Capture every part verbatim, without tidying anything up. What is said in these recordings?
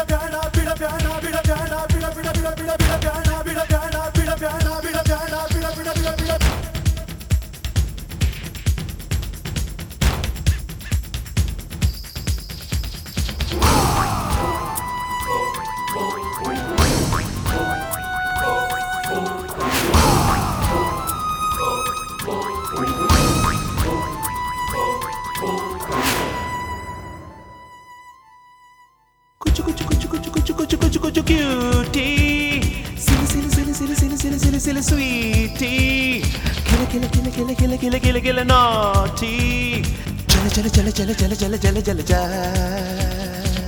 Cutie, silly, silly, silly, silly, silly, silly, silly, silly, sweetie, killer, killer, killer, killer, killer, killer, killer, killer, naughty, jala, jala, jala, jala, jala, jala, jala, jala, jala.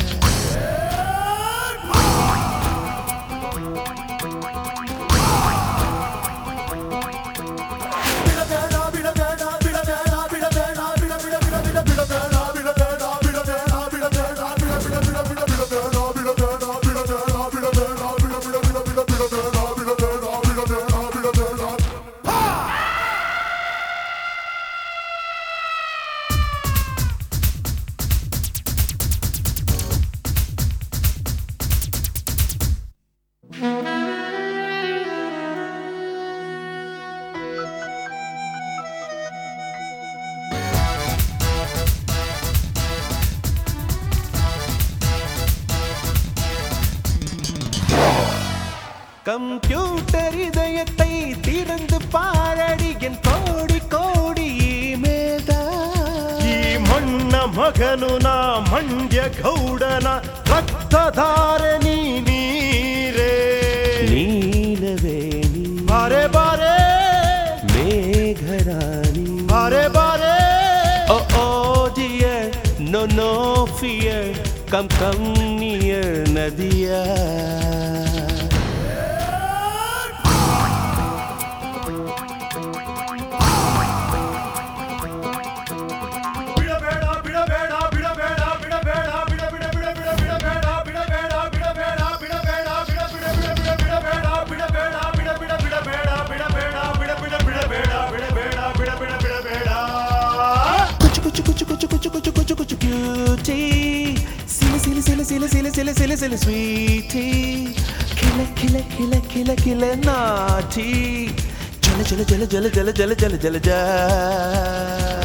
Computer இதயத்தை திறந்து பாரடி என் கோடி கோடி email ಈ ಮಣ್ಣ ಮಗನು ನಾ ಮಂಡ್ಯ ಗೌಡನ ರಕ್ತಧಾರೆ ನೀ ನೀರೇ ನೀಲವೇಣಿ ಬಾರೆ ಬಾರೆ ಮೇಘರಾಣಿ ಬಾರೆ ಬಾರೆ ಓ ಓ dear no no fear come come near ನದಿಯಾ Cutie, silly, silly, silly, silly, silly, silly, silly, silly, sweetie, killer, killer, killer, killer, killer, naughty, jala, jala, jala, jala, jala, jala, jala, jala, jala.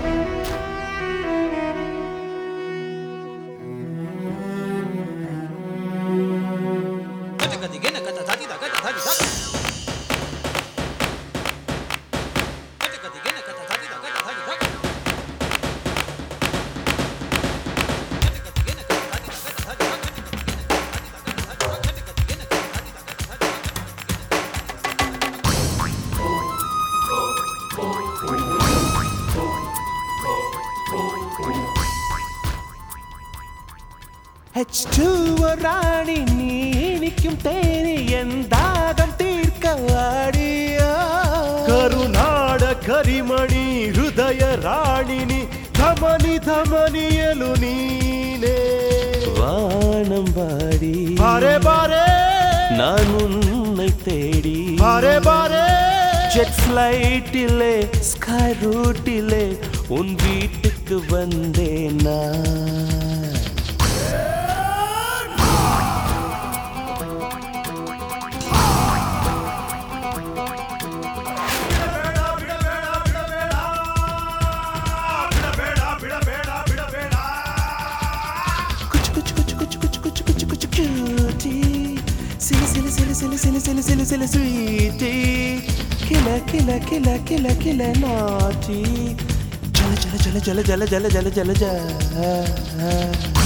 H two ராணி நீ இனிக்கும் தேனி என் தாகம் தீர்க்க வாடியா ಕರುನಾಡ ಕರಿಮಣಿ ಹೃದಯ ರಾಣಿನಿ ಧಮನಿ ಧಮನಿಯಲು ನೀನೇ வானம்பாடி ಬಾರೆ ಬಾರೆ நான் உன்னை தேடி ಬಾರೆ ಬಾರೆ ஜெட் ஃப்ளைட்டிலே ஸ்கை ரூட்டிலே உன் வீட்டுக்கு வந்தேன் நான் Cutie, silly, silly, silly, silly, silly, silly, silly, silly, sweetie, killer, killer, killer, killer, killer, naughty, jala, jala, jala, jala, jala, jala, jala, jala, jala.